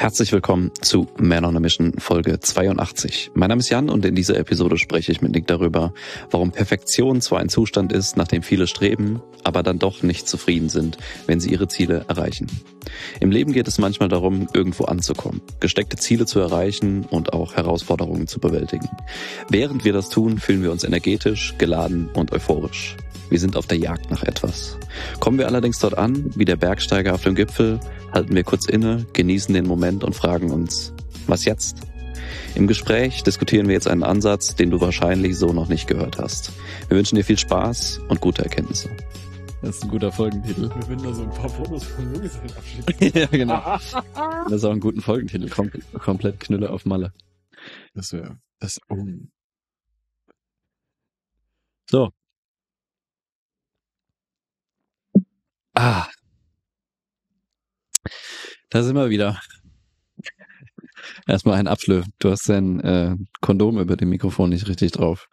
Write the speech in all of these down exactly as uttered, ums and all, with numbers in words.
Herzlich willkommen zu Man on a Mission Folge zweiundachtzig. Mein Name ist Jan und in dieser Episode spreche ich mit Nick darüber, warum Perfektion zwar ein Zustand ist, nach dem viele streben, aber dann doch nicht zufrieden sind, wenn sie ihre Ziele erreichen. Im Leben geht es manchmal darum, irgendwo anzukommen, gesteckte Ziele zu erreichen und auch Herausforderungen zu bewältigen. Während wir das tun, fühlen wir uns energetisch, geladen und euphorisch. Wir sind auf der Jagd nach etwas. Kommen wir allerdings dort an, wie der Bergsteiger auf dem Gipfel, halten wir kurz inne, genießen den Moment und fragen uns, was jetzt? Im Gespräch diskutieren wir jetzt einen Ansatz, den du wahrscheinlich so noch nicht gehört hast. Wir wünschen dir viel Spaß und gute Erkenntnisse. Das ist ein guter Folgentitel. Wir finden da so ein paar Fotos von Junggesellenabschied. Ja, genau. Das ist auch ein guter Folgentitel. Kom- komplett Knülle auf Malle. Das wäre, das, oh. So. Ah. Da sind wir wieder. Erstmal ein Abschlüpfen. Du hast dein äh, Kondom über dem Mikrofon nicht richtig drauf.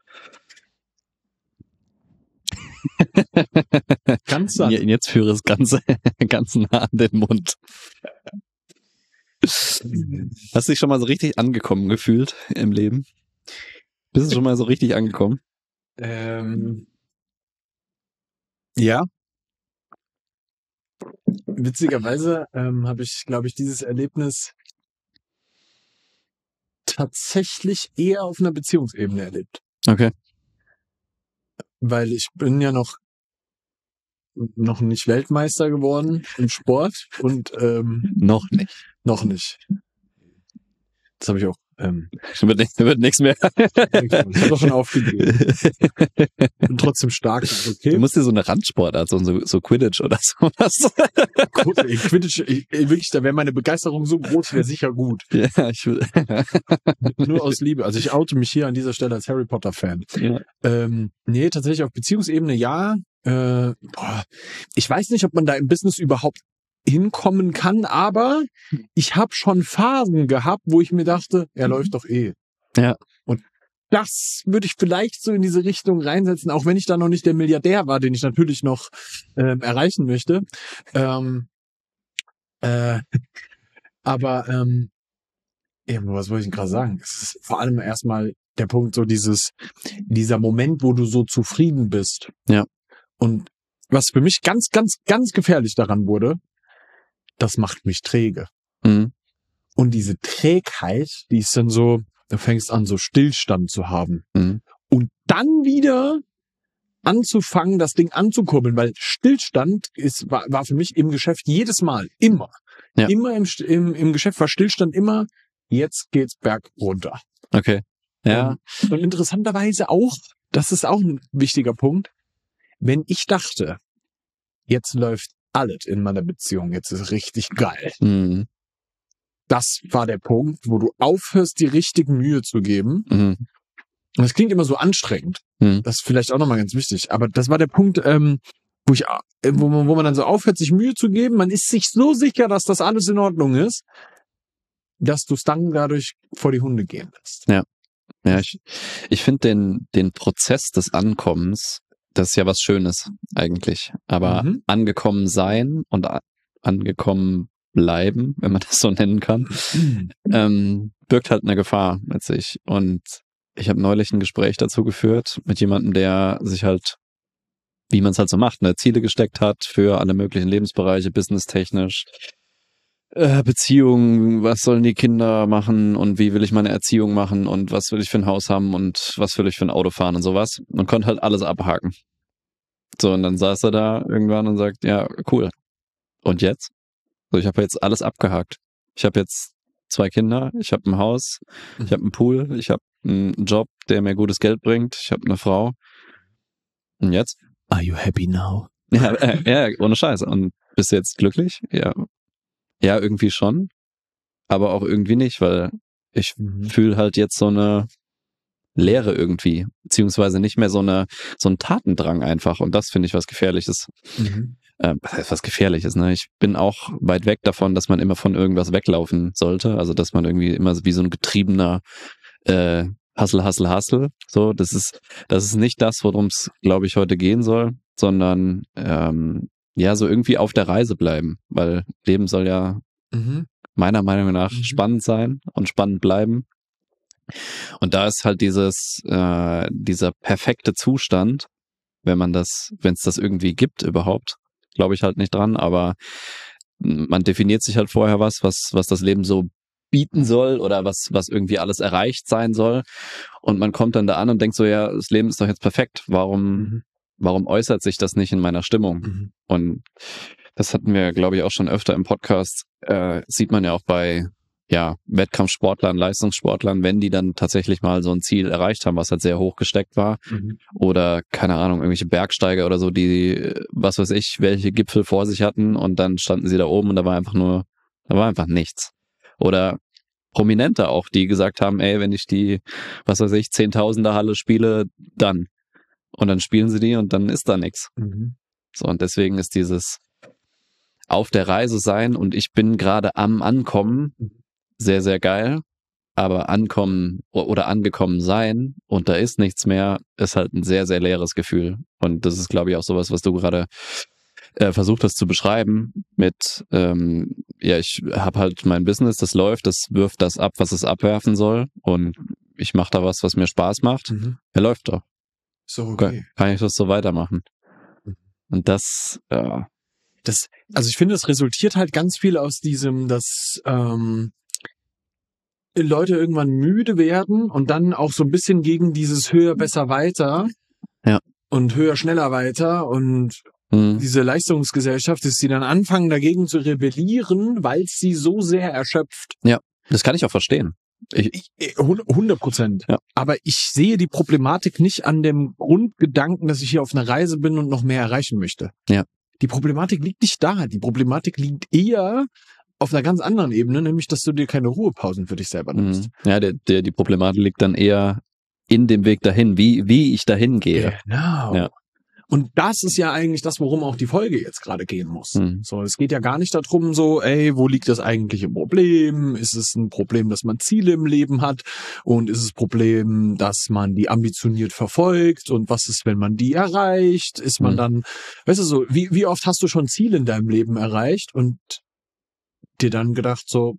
Ganz sanft. Ja, jetzt führe es ganz, ganz nah an den Mund. Hast du dich schon mal so richtig angekommen gefühlt im Leben? Bist du schon mal so richtig angekommen? Ähm, ja. Witzigerweise ähm, habe ich, glaube ich, dieses Erlebnis tatsächlich eher auf einer Beziehungsebene erlebt. Okay. Weil ich bin ja noch noch nicht Weltmeister geworden im Sport und ähm, Noch nicht. noch nicht. Das habe ich auch. Ähm, Wird, nicht, wird nichts mehr. ich habe auch schon aufgegeben. Bin trotzdem stark. Okay. Du musst dir so eine Randsportart, so, so, so Quidditch oder sowas. Gut, ey, Quidditch, ich, ey, wirklich, da wäre meine Begeisterung so groß, wäre sicher gut. Ja, ich will. Nur aus Liebe. Also ich oute mich hier an dieser Stelle als Harry Potter Fan. Ja. Ähm, nee, tatsächlich auf Beziehungsebene ja. Äh, boah, ich weiß nicht, ob man da im Business überhaupt hinkommen kann, aber ich habe schon Phasen gehabt, wo ich mir dachte, er läuft doch eh. Ja. Und das würde ich vielleicht so in diese Richtung reinsetzen, auch wenn ich da noch nicht der Milliardär war, den ich natürlich noch ähm, erreichen möchte. Ähm, äh, aber ähm, eben, was wollte ich denn gerade sagen? Es ist vor allem erstmal der Punkt, so dieses, dieser Moment, wo du so zufrieden bist. Ja. Und was für mich ganz, ganz, ganz gefährlich daran wurde, das macht mich träge. Mhm. Und diese Trägheit, die ist dann so, du fängst an, so Stillstand zu haben. Mhm. Und dann wieder anzufangen, das Ding anzukurbeln, weil Stillstand ist, war, war für mich im Geschäft jedes Mal, immer. Ja. Immer im, im, im Geschäft war Stillstand immer, jetzt geht's berg runter. Okay. Ja. Und, und interessanterweise auch, das ist auch ein wichtiger Punkt, wenn ich dachte, jetzt läuft alles in meiner Beziehung, jetzt ist richtig geil. Mhm. Das war der Punkt, wo du aufhörst, die richtigen Mühe zu geben. Mhm. Und das klingt immer so anstrengend. Mhm. Das ist vielleicht auch nochmal ganz wichtig. Aber das war der Punkt, ähm, wo ich, äh, wo man, wo man dann so aufhört, sich Mühe zu geben. Man ist sich so sicher, dass das alles in Ordnung ist, dass du es dann dadurch vor die Hunde gehen lässt. Ja. Ja, ich, ich finde den, den Prozess des Ankommens, das ist ja was Schönes eigentlich. Aber Mhm. angekommen sein und a- angekommen bleiben, wenn man das so nennen kann, ähm, birgt halt eine Gefahr mit sich. Und ich habe neulich ein Gespräch dazu geführt mit jemandem, der sich halt, wie man es halt so macht, ne, Ziele gesteckt hat für alle möglichen Lebensbereiche, businesstechnisch, äh, Beziehungen, was sollen die Kinder machen und wie will ich meine Erziehung machen und was will ich für ein Haus haben und was will ich für ein Auto fahren und sowas. Und konnte halt alles abhaken. So, und dann saß er da irgendwann und sagt, ja, cool. Und jetzt? So, ich habe jetzt alles abgehakt. Ich habe jetzt zwei Kinder, ich habe ein Haus, ich habe einen Pool, ich habe einen Job, der mir gutes Geld bringt, ich habe eine Frau. Und jetzt? Are you happy now? Ja, äh, ja, ohne Scheiß. Und bist du jetzt glücklich? Ja. Ja, irgendwie schon. Aber auch irgendwie nicht, weil ich Mhm. fühle halt jetzt so eine Leere irgendwie. Beziehungsweise nicht mehr so eine, so ein Tatendrang einfach. Und das finde ich was Gefährliches. Mhm. Äh, was heißt was Gefährliches, ne? Ich bin auch weit weg davon, dass man immer von irgendwas weglaufen sollte. Also, dass man irgendwie immer wie so ein getriebener äh, Hustle, Hustle, Hustle. So, das ist, das ist nicht das, worum es, glaube ich, heute gehen soll, sondern ähm, ja, so irgendwie auf der Reise bleiben, weil Leben soll ja Mhm. meiner Meinung nach Mhm. spannend sein und spannend bleiben. Und da ist halt dieses, äh, dieser perfekte Zustand, wenn man das, wenn es das irgendwie gibt überhaupt, glaube ich halt nicht dran, aber man definiert sich halt vorher was, was, was das Leben so bieten soll oder was, was irgendwie alles erreicht sein soll. Und man kommt dann da an und denkt so, ja, das Leben ist doch jetzt perfekt. Warum, Mhm. warum äußert sich das nicht in meiner Stimmung? Mhm. Und das hatten wir, glaube ich, auch schon öfter im Podcast. Äh, sieht man ja auch bei ja, Wettkampfsportlern, Leistungssportlern, wenn die dann tatsächlich mal so ein Ziel erreicht haben, was halt sehr hoch gesteckt war. Mhm. Oder, keine Ahnung, irgendwelche Bergsteiger oder so, die, was weiß ich, welche Gipfel vor sich hatten und dann standen sie da oben und da war einfach nur, da war einfach nichts. Oder Prominente auch, die gesagt haben, ey, wenn ich die, was weiß ich, Zehntausender Halle spiele, dann. Und dann spielen sie die und dann ist da nichts. Mhm. So, und deswegen ist dieses auf der Reise sein und ich bin gerade am Ankommen sehr, sehr geil. Aber ankommen oder angekommen sein und da ist nichts mehr, ist halt ein sehr, sehr leeres Gefühl. Und das ist, glaube ich, auch sowas, was du gerade äh, versucht hast zu beschreiben mit, ähm, ja, ich habe halt mein Business, das läuft, das wirft das ab, was es abwerfen soll und ich mache da was, was mir Spaß macht. Mhm. Er läuft doch. So, okay. Kann ich das so weitermachen? Und das, ja. Das, also ich finde, es resultiert halt ganz viel aus diesem, dass ähm, Leute irgendwann müde werden und dann auch so ein bisschen gegen dieses höher, besser, weiter Ja. und höher, schneller, weiter und Hm. diese Leistungsgesellschaft, dass sie dann anfangen dagegen zu rebellieren, weil es sie so sehr erschöpft. Das kann ich auch verstehen. Ich, Ich- ich- hundert Prozent. Ja. Aber ich sehe die Problematik nicht an dem Grundgedanken, dass ich hier auf einer Reise bin und noch mehr erreichen möchte. Ja. Die Problematik liegt nicht da. Die Problematik liegt eher auf einer ganz anderen Ebene, nämlich, dass du dir keine Ruhepausen für dich selber nimmst. Mhm. Ja, der, der, die Problematik liegt dann eher in dem Weg dahin, wie, wie ich dahin gehe. Genau. Ja. Und das ist ja eigentlich das, worum auch die Folge jetzt gerade gehen muss. Mhm. So, es geht ja gar nicht darum, so, ey, wo liegt das eigentliche Problem? Ist es ein Problem, dass man Ziele im Leben hat? Und ist es ein Problem, dass man die ambitioniert verfolgt? Und was ist, wenn man die erreicht? Ist man Mhm. dann, weißt du so, wie, wie oft hast du schon Ziele in deinem Leben erreicht und dir dann gedacht so,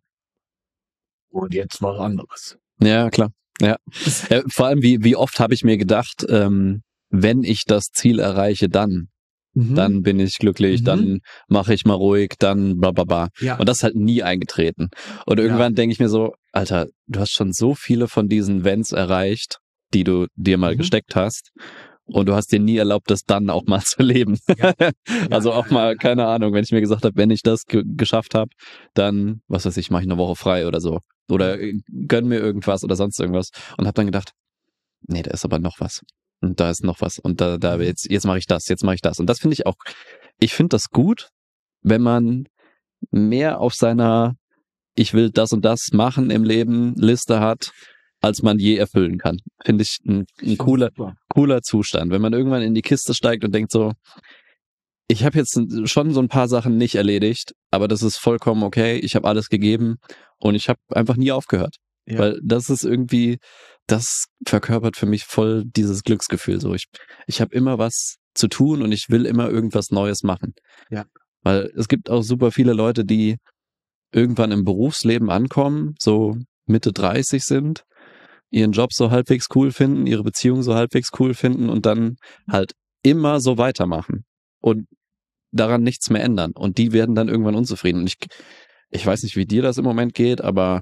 und jetzt was anderes? Ja, klar. Ja. ja vor allem, wie, wie oft habe ich mir gedacht, ähm, wenn ich das Ziel erreiche, dann, Mhm. dann bin ich glücklich, Mhm. dann mache ich mal ruhig, dann bla bla bla. Ja. Und das ist halt nie eingetreten. Und irgendwann denke ich mir so, Alter, du hast schon so viele von diesen Wenns erreicht, die du dir mal Mhm. gesteckt hast. Und du hast dir nie erlaubt, das dann auch mal zu leben. Ja. Also Ja, auch ja, mal, ja. keine Ahnung, wenn ich mir gesagt habe, wenn ich das ge geschafft habe, dann, was weiß ich, mache ich eine Woche frei oder so. Oder äh, gönn mir irgendwas oder sonst irgendwas. Und habe dann gedacht, nee, da ist aber noch was. Und da ist noch was. Und da, da, Mhm. jetzt, jetzt mache ich das, jetzt mache ich das. Und das finde ich auch, ich finde das gut, wenn man mehr auf seiner ich will das und das machen im Leben Liste hat, als man je erfüllen kann. Finde ich ein, ein cooler, cooler Zustand. Wenn man irgendwann in die Kiste steigt und denkt so, ich habe jetzt schon so ein paar Sachen nicht erledigt, aber das ist vollkommen okay. Ich habe alles gegeben und ich habe einfach nie aufgehört. Ja. Weil das ist irgendwie, das verkörpert für mich voll dieses Glücksgefühl. So, ich, ich habe immer was zu tun und ich will immer irgendwas Neues machen. Ja. Weil es gibt auch super viele Leute, die irgendwann im Berufsleben ankommen, so Mitte dreißig sind, ihren Job so halbwegs cool finden, ihre Beziehung so halbwegs cool finden und dann halt immer so weitermachen und daran nichts mehr ändern. Und die werden dann irgendwann unzufrieden. Und ich, ich weiß nicht, wie dir das im Moment geht, aber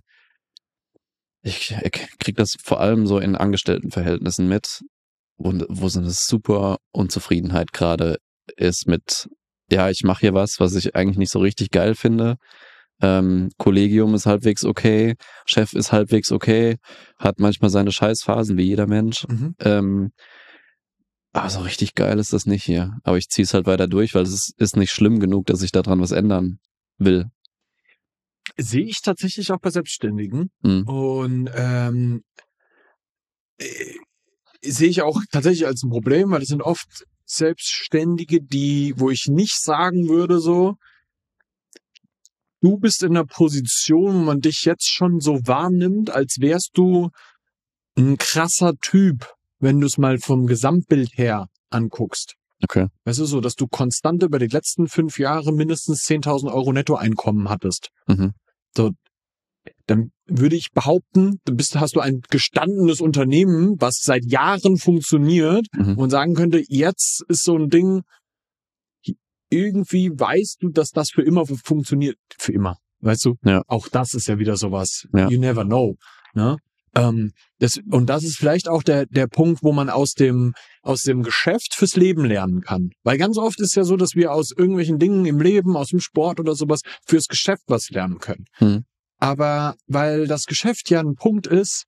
ich, ich krieg das vor allem so in Angestelltenverhältnissen mit, wo, wo so eine super Unzufriedenheit gerade ist mit, ja, ich mache hier was, was ich eigentlich nicht so richtig geil finde. Ähm, Kollegium ist halbwegs okay, Chef ist halbwegs okay, hat manchmal seine Scheißphasen wie jeder Mensch. Mhm. Ähm, aber so richtig geil ist das nicht hier. Aber ich ziehe es halt weiter durch, weil es ist, ist nicht schlimm genug, dass ich daran was ändern will. Sehe ich tatsächlich auch bei Selbstständigen. Mhm. Und ähm, äh, sehe ich auch tatsächlich als ein Problem, weil es sind oft Selbstständige, die, wo ich nicht sagen würde so, du bist in einer Position, wo man dich jetzt schon so wahrnimmt, als wärst du ein krasser Typ, wenn du es mal vom Gesamtbild her anguckst. Okay. Weißt du, so, dass du konstant über die letzten fünf Jahre mindestens zehntausend Euro Nettoeinkommen hattest. Mhm. So, dann würde ich behaupten, du bist, hast du ein gestandenes Unternehmen, was seit Jahren funktioniert Mhm. und sagen könnte, jetzt ist so ein Ding, irgendwie weißt du, dass das für immer funktioniert. Für immer. Weißt du? Ja. Auch das ist ja wieder sowas. Ja. You never know. Ne? Ähm, das, und das ist vielleicht auch der, der Punkt, wo man aus dem, aus dem Geschäft fürs Leben lernen kann. Weil ganz oft ist ja so, dass wir aus irgendwelchen Dingen im Leben, aus dem Sport oder sowas, fürs Geschäft was lernen können. Mhm. Aber weil das Geschäft ja ein Punkt ist,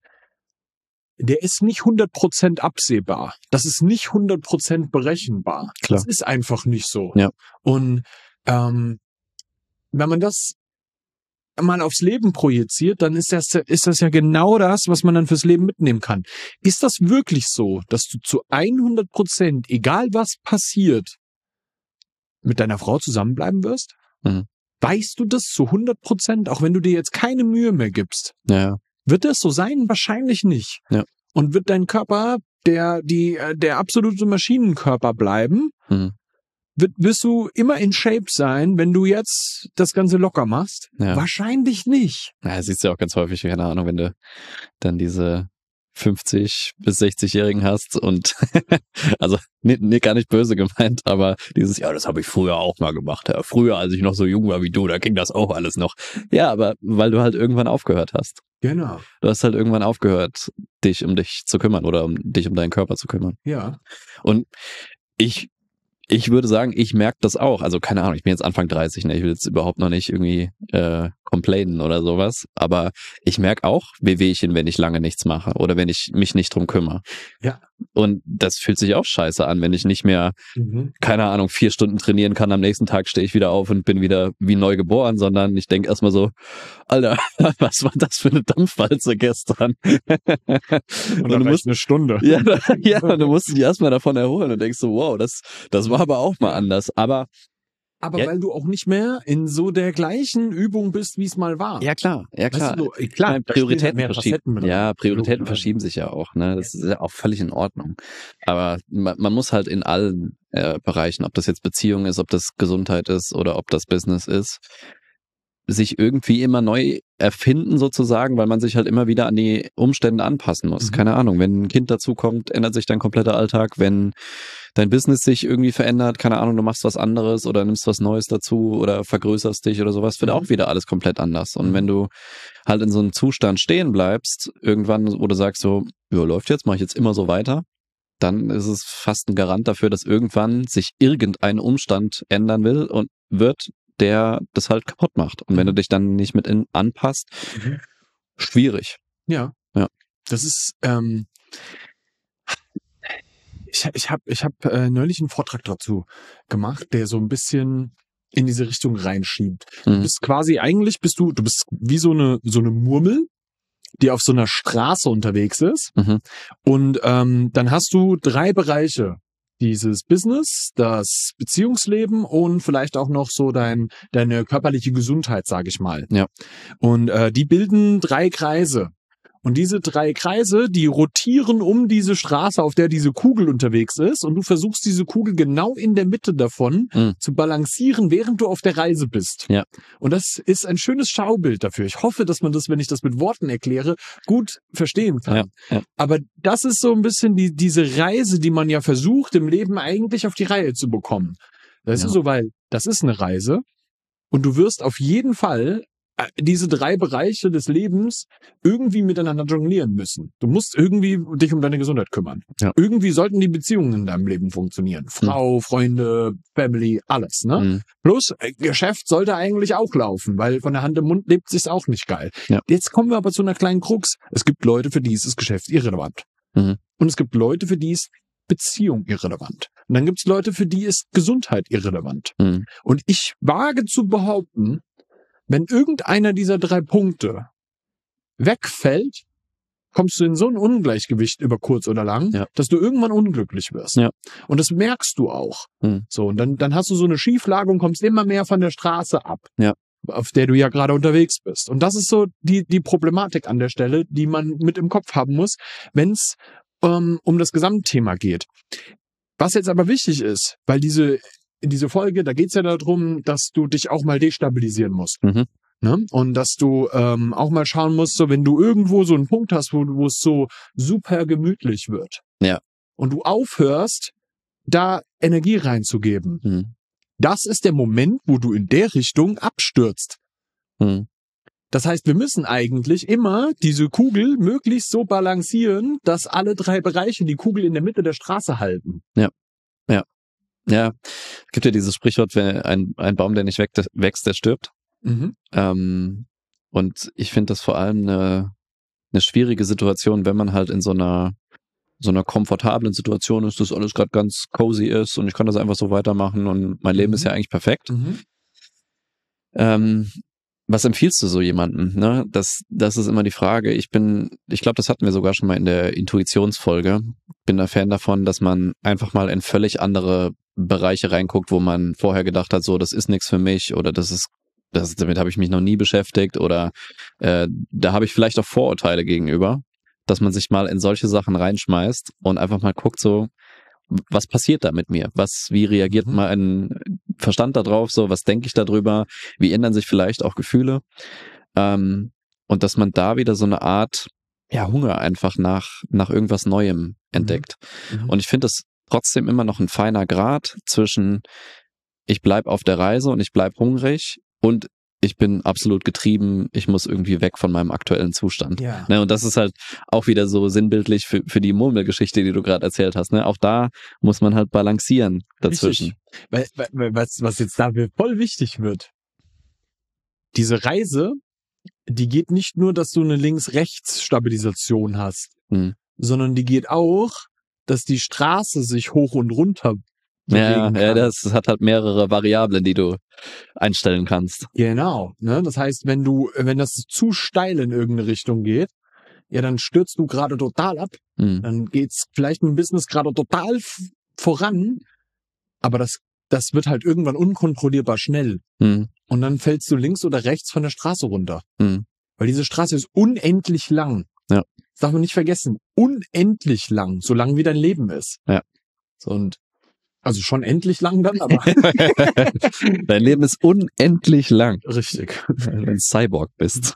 der ist nicht hundert Prozent absehbar. Das ist nicht hundert Prozent berechenbar. Klar. Das ist einfach nicht so. Ja. Und ähm, wenn man das mal aufs Leben projiziert, dann ist das, ist das ja genau das, was man dann fürs Leben mitnehmen kann. Ist das wirklich so, dass du zu hundert Prozent, egal was passiert, mit deiner Frau zusammenbleiben wirst? Mhm. Weißt du das zu hundert Prozent, auch wenn du dir jetzt keine Mühe mehr gibst? Ja. Wird das so sein? Wahrscheinlich nicht. Ja. Und wird dein Körper der, die, der absolute Maschinenkörper bleiben? Mhm. Wird, wirst du immer in Shape sein, wenn du jetzt das Ganze locker machst? Ja. Wahrscheinlich nicht. Ja, siehst du ja auch ganz häufig, keine Ahnung, wenn du dann diese fünfzig bis sechzig-Jährigen hast und also nee, nee, gar nicht böse gemeint, aber dieses, ja, das habe ich früher auch mal gemacht. Ja, früher, als ich noch so jung war wie du, da ging das auch alles noch. Ja, aber weil du halt irgendwann aufgehört hast. Genau. Du hast halt irgendwann aufgehört, dich um dich zu kümmern oder um dich um deinen Körper zu kümmern. Ja. Und ich Ich würde sagen, ich merke das auch. Also keine Ahnung, ich bin jetzt Anfang dreißig, ne? Ich will jetzt überhaupt noch nicht irgendwie äh, complainen oder sowas. Aber ich merke auch Wehwehchen, wenn ich lange nichts mache oder wenn ich mich nicht drum kümmere. Ja. Und das fühlt sich auch scheiße an, wenn ich nicht mehr, Mhm. keine Ahnung, vier Stunden trainieren kann. Am nächsten Tag stehe ich wieder auf und bin wieder wie neu geboren, sondern ich denke erstmal so, Alter, was war das für eine Dampfwalze gestern? Und Und dann du musst eine Stunde. ja, ja, und du musst dich erstmal davon erholen und denkst so, wow, das, das war aber auch mal anders. Aber Aber Ja. weil du auch nicht mehr in so der gleichen Übung bist, wie es mal war. ja klar, ja klar. Weißt du, so, klar, Meine da spielen Prioritäten halt mehr verschieben. Facetten mit rein. Ja, Prioritäten Logisch. verschieben sich ja auch. Ne, das ist ja auch völlig in Ordnung. Aber man, man muss halt in allen äh, Bereichen, ob das jetzt Beziehung ist, ob das Gesundheit ist oder ob das Business ist, sich irgendwie immer neu erfinden sozusagen, weil man sich halt immer wieder an die Umstände anpassen muss. Mhm. Keine Ahnung, wenn ein Kind dazukommt, ändert sich dein kompletter Alltag. Wenn dein Business sich irgendwie verändert, keine Ahnung, du machst was anderes oder nimmst was Neues dazu oder vergrößerst dich oder sowas, wird Mhm. auch wieder alles komplett anders. Und Mhm. wenn du halt in so einem Zustand stehen bleibst, irgendwann, wo du sagst so, ja, läuft jetzt, mache ich jetzt immer so weiter, dann ist es fast ein Garant dafür, dass irgendwann sich irgendein Umstand ändern will und wird, der das halt kaputt macht. Und wenn du dich dann nicht mit in anpasst, Mhm. schwierig. Ja. Ja. Das ist, ähm, ich, ich habe ich hab, äh, neulich einen Vortrag dazu gemacht, der so ein bisschen in diese Richtung reinschiebt. Du Mhm. bist quasi, eigentlich bist du, du bist wie so eine, so eine Murmel, die auf so einer Straße unterwegs ist. Mhm. Und ähm, dann hast du drei Bereiche. Dieses Business, das Beziehungsleben und vielleicht auch noch so dein, deine körperliche Gesundheit, sage ich mal. Ja. Und äh, die bilden drei Kreise. Und diese drei Kreise, die rotieren um diese Straße, auf der diese Kugel unterwegs ist. Und du versuchst diese Kugel genau in der Mitte davon Mhm. zu balancieren, während du auf der Reise bist. Ja. Und das ist ein schönes Schaubild dafür. Ich hoffe, dass man das, wenn ich das mit Worten erkläre, gut verstehen kann. Ja, ja. Aber das ist so ein bisschen die, diese Reise, die man ja versucht, im Leben eigentlich auf die Reihe zu bekommen. Das Ja. ist so, weil das ist eine Reise und du wirst auf jeden Fall äh, diese drei Bereiche des Lebens irgendwie miteinander jonglieren müssen. Du musst irgendwie dich um deine Gesundheit kümmern. Ja. Irgendwie sollten die Beziehungen in deinem Leben funktionieren. Frau, Freunde, Family, alles, ne? Mhm. Plus, äh, Geschäft sollte eigentlich auch laufen, weil von der Hand im Mund lebt sich's auch nicht geil. Ja. Jetzt kommen wir aber zu einer kleinen Krux. Es gibt Leute, für die ist das Geschäft irrelevant. Mhm. Und es gibt Leute, für die ist Beziehung irrelevant. Und dann gibt's Leute, für die ist Gesundheit irrelevant. Mhm. Und ich wage zu behaupten, wenn irgendeiner dieser drei Punkte wegfällt, kommst du in so ein Ungleichgewicht über kurz oder lang, Ja. dass du irgendwann unglücklich wirst. Ja. Und das merkst du auch. Mhm. So, und dann, dann hast du so eine Schieflage und kommst immer mehr von der Straße ab, Ja. auf der du ja gerade unterwegs bist. Und das ist so die, die Problematik an der Stelle, die man mit im Kopf haben muss, wenn es ähm, um das Gesamtthema geht. Was jetzt aber wichtig ist, weil diese, in diese Folge, da geht's ja darum, dass du dich auch mal destabilisieren musst. Mhm. Ne? Und dass du ähm, auch mal schauen musst, so wenn du irgendwo so einen Punkt hast, wo, wo es so super gemütlich wird. Ja. Und du aufhörst, da Energie reinzugeben. Hm. Das ist der Moment, wo du in der Richtung abstürzt. Hm. Das heißt, wir müssen eigentlich immer diese Kugel möglichst so balancieren, dass alle drei Bereiche die Kugel in der Mitte der Straße halten. Ja, ja, ja. Es gibt ja dieses Sprichwort, wenn ein, ein Baum, der nicht wächst, wächst, der stirbt. Mhm. Ähm, und ich finde das vor allem eine, eine schwierige Situation, wenn man halt in so einer so einer komfortablen Situation ist, dass alles gerade ganz cozy ist und ich kann das einfach so weitermachen und mein Leben Mhm. ist ja eigentlich perfekt. Mhm. Ähm, was empfiehlst du so jemandem? Ne? Das, das ist immer die Frage. Ich bin, ich glaube, das hatten wir sogar schon mal in der Intuitionsfolge. Bin da Fan davon, dass man einfach mal in völlig andere Bereiche reinguckt, wo man vorher gedacht hat, so, das ist nichts für mich oder das ist, das, damit habe ich mich noch nie beschäftigt oder äh, da habe ich vielleicht auch Vorurteile gegenüber, dass man sich mal in solche Sachen reinschmeißt und einfach mal guckt, so, was passiert da mit mir? Was, wie reagiert Mhm. mein Verstand da drauf? So, was denke ich darüber? Wie ändern sich vielleicht auch Gefühle? Ähm, und dass man da wieder so eine Art, ja, Hunger einfach nach, nach irgendwas Neuem entdeckt. Mhm. Und ich finde das trotzdem immer noch ein feiner Grad zwischen, ich bleib auf der Reise und ich bleib hungrig und ich bin absolut getrieben, ich muss irgendwie weg von meinem aktuellen Zustand. Ja. Ne, und das ist halt auch wieder so sinnbildlich für, für die Murmelgeschichte, die du gerade erzählt hast. Ne? Auch da muss man halt balancieren dazwischen. Richtig. Weil, weil, was, was jetzt da voll wichtig wird, diese Reise, die geht nicht nur, dass du eine Links-Rechts-Stabilisation hast, Hm. sondern die geht auch, dass die Straße sich hoch und runter Ja, bewegen ja, kann. das hat halt mehrere Variablen, die du einstellen kannst. Genau. Ne? Das heißt, wenn du, wenn das zu steil in irgendeine Richtung geht, ja, dann stürzt du gerade total ab. Hm. Dann geht's vielleicht mit dem Business gerade total f- voran, aber das, das wird halt irgendwann unkontrollierbar schnell. Hm. Und dann fällst du links oder rechts von der Straße runter. Hm. Weil diese Straße ist unendlich lang. Ja. Das darf man nicht vergessen. Unendlich lang. So lang wie dein Leben ist. Ja. So, und, also schon endlich lang dann, aber. Dein Leben ist unendlich lang, Richtig. wenn du ein Cyborg bist.